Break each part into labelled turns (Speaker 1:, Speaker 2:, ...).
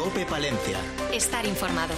Speaker 1: COPE Palencia.
Speaker 2: Estar informado.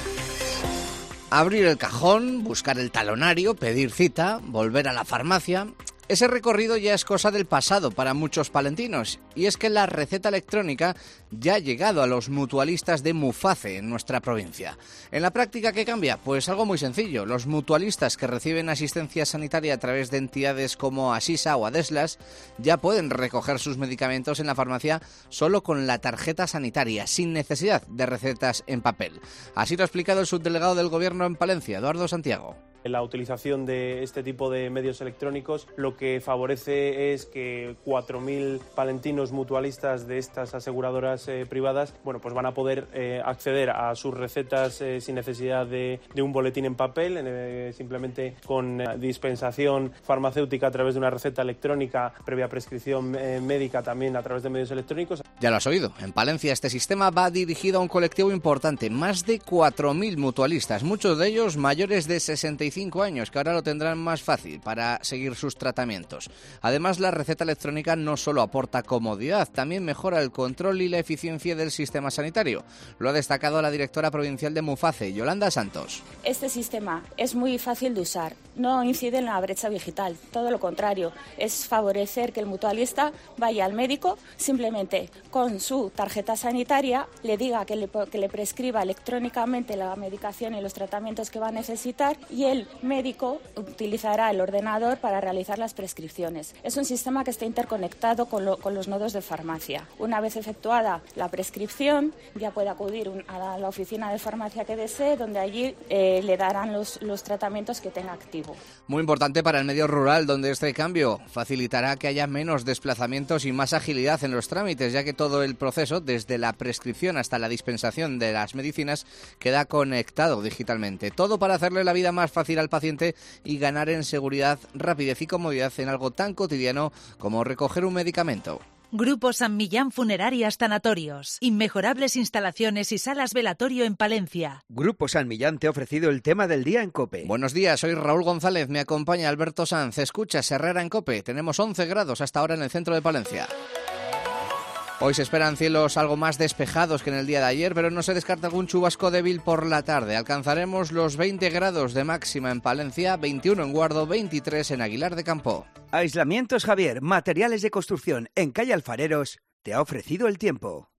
Speaker 3: Abrir el cajón, buscar el talonario, pedir cita, volver a la farmacia. Ese recorrido ya es cosa del pasado para muchos palentinos, y es que la receta electrónica ya ha llegado a los mutualistas de Muface en nuestra provincia. En la práctica, ¿qué cambia? Pues algo muy sencillo. Los mutualistas que reciben asistencia sanitaria a través de entidades como Asisa o Adeslas ya pueden recoger sus medicamentos en la farmacia solo con la tarjeta sanitaria, sin necesidad de recetas en papel. Así lo ha explicado el subdelegado del Gobierno en Palencia, Eduardo Santiago.
Speaker 4: La utilización de este tipo de medios electrónicos lo que favorece es que 4.000 palentinos mutualistas de estas aseguradoras privadas pues van a poder acceder a sus recetas sin necesidad de un boletín en papel, simplemente con dispensación farmacéutica a través de una receta electrónica previa prescripción médica también a través de medios electrónicos.
Speaker 3: Ya lo has oído, en Palencia este sistema va dirigido a un colectivo importante, más de 4.000 mutualistas, muchos de ellos mayores de 65 años, que ahora lo tendrán más fácil para seguir sus tratamientos. Además, la receta electrónica no solo aporta comodidad, también mejora el control y la eficiencia del sistema sanitario. Lo ha destacado la directora provincial de Muface, Yolanda Santos.
Speaker 5: Este sistema es muy fácil de usar, no incide en la brecha digital, todo lo contrario, es favorecer que el mutualista vaya al médico simplemente con su tarjeta sanitaria, le diga que le prescriba electrónicamente la medicación y los tratamientos que va a necesitar, y el médico utilizará el ordenador para realizar las prescripciones. Es un sistema que está interconectado con los nodos de farmacia. Una vez efectuada la prescripción, ya puede acudir a la oficina de farmacia que desee, donde allí le darán los tratamientos que tenga activo.
Speaker 3: Muy importante para el medio rural, donde este cambio facilitará que haya menos desplazamientos y más agilidad en los trámites, ya que todo el proceso, desde la prescripción hasta la dispensación de las medicinas, queda conectado digitalmente. Todo para hacerle la vida más fácil al paciente y ganar en seguridad, rapidez y comodidad en algo tan cotidiano como recoger un medicamento.
Speaker 6: Grupo San Millán Funerarias Tanatorios. Inmejorables instalaciones y salas velatorio en Palencia.
Speaker 7: Grupo San Millán te ha ofrecido el tema del día en COPE.
Speaker 3: Buenos días, soy Raúl González, me acompaña Alberto Sanz. Escuchas Herrera en COPE. Tenemos 11 grados hasta ahora en el centro de Palencia. Hoy se esperan cielos algo más despejados que en el día de ayer, pero no se descarta algún chubasco débil por la tarde. Alcanzaremos los 20 grados de máxima en Palencia, 21 en Guardo, 23 en Aguilar de Campo.
Speaker 7: Aislamientos Javier, materiales de construcción en calle Alfareros, te ha ofrecido el tiempo.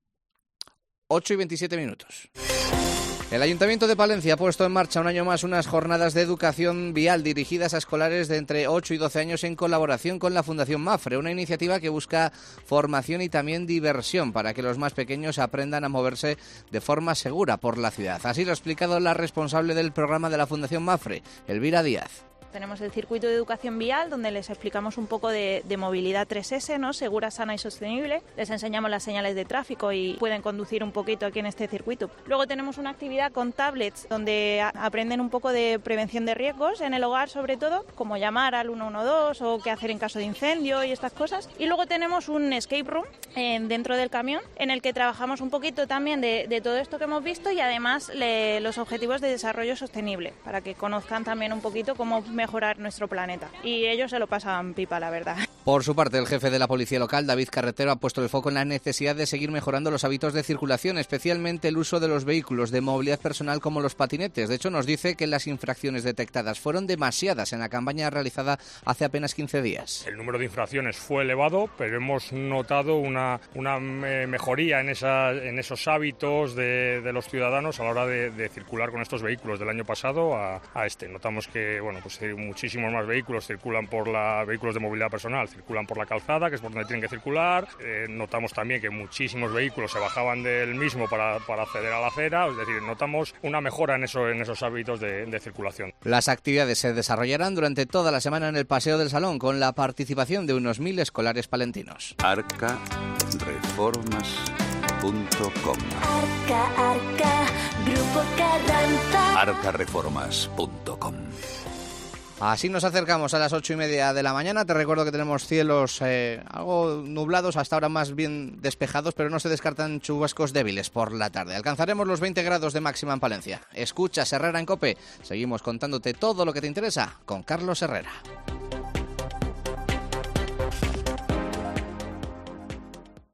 Speaker 3: 8:27. El Ayuntamiento de Palencia ha puesto en marcha un año más unas jornadas de educación vial dirigidas a escolares de entre 8 y 12 años en colaboración con la Fundación Mafre, una iniciativa que busca formación y también diversión para que los más pequeños aprendan a moverse de forma segura por la ciudad. Así lo ha explicado la responsable del programa de la Fundación Mafre, Elvira Díaz.
Speaker 8: Tenemos el circuito de educación vial, donde les explicamos un poco de movilidad 3S, ¿no? Segura, sana y sostenible. Les enseñamos las señales de tráfico y pueden conducir un poquito aquí en este circuito. Luego tenemos una actividad con tablets, donde aprenden un poco de prevención de riesgos en el hogar, sobre todo, como llamar al 112 o qué hacer en caso de incendio y estas cosas. Y luego tenemos un escape room dentro del camión, en el que trabajamos un poquito también de todo esto que hemos visto y además los objetivos de desarrollo sostenible, para que conozcan también un poquito cómo mejorar nuestro planeta. Y ellos se lo pasan pipa, la verdad.
Speaker 3: Por su parte, el jefe de la Policía Local, David Carretero, ha puesto el foco en la necesidad de seguir mejorando los hábitos de circulación, especialmente el uso de los vehículos de movilidad personal como los patinetes. De hecho, nos dice que las infracciones detectadas fueron demasiadas en la campaña realizada hace apenas 15 días.
Speaker 9: El número de infracciones fue elevado, pero hemos notado una mejoría en esos hábitos de los ciudadanos a la hora de circular con estos vehículos del año pasado a este. Notamos que muchísimos más vehículos circulan vehículos de movilidad personal, circulan por la calzada, que es por donde tienen que circular. Notamos también que muchísimos vehículos se bajaban del mismo para acceder a la acera, es decir, notamos una mejora en esos hábitos de circulación.
Speaker 3: Las actividades se desarrollarán durante toda la semana en el Paseo del Salón, con la participación de unos 1.000 escolares palentinos.
Speaker 10: Arcareformas.com.
Speaker 11: Arca, Grupo Carranza.
Speaker 10: Arcareformas.com.
Speaker 3: Así nos acercamos a las 8:30 de la mañana. Te recuerdo que tenemos cielos algo nublados, hasta ahora más bien despejados, pero no se descartan chubascos débiles por la tarde. Alcanzaremos los 20 grados de máxima en Palencia. Escuchas Herrera en COPE. Seguimos contándote todo lo que te interesa con Carlos Herrera.